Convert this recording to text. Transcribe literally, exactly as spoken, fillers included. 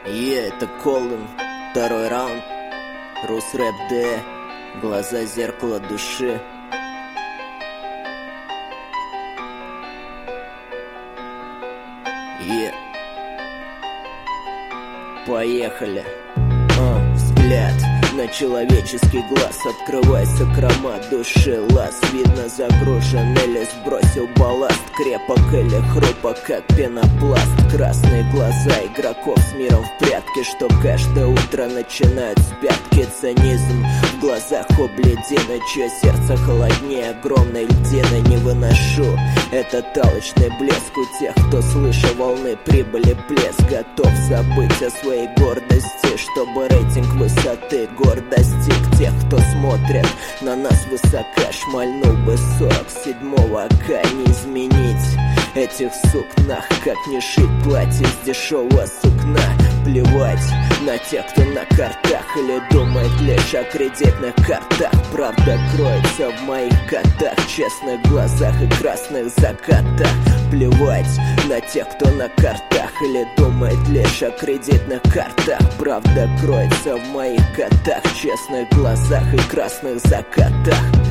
Е, это Колден, второй раунд. Русрэп Д, глаза зеркало души. Е, поехали. А, взгляд на человеческий глаз, открывай сокрома души. Лаз, видно, загружен или сбросил балласт. Крепок или хрупок, как пенопласт. Красные глаза игроков с миром в прятки, что каждое утро начинают с пятки. Цинизм в глазах у бледины, чье сердце холоднее огромной льдины. Не выношу этот алчный блеск у тех, кто, слыша волны прибыли плеск, готов забыть о своей гордости, чтобы рейтинг высоты гор достиг. Тех, кто смотрит на нас высока, шмальнул бы сорок седьмого ока. Не изменить этих сук нах, как не шить платье из дешевого сукна. Плевать на тех, кто на картах или думает лишь о кредитных картах. Правда кроется в моих котах, честных глазах и красных закатах. Плевать на тех, кто на картах или думает лишь о кредитных картах. Правда кроется в моих котах, честных глазах и красных закатах.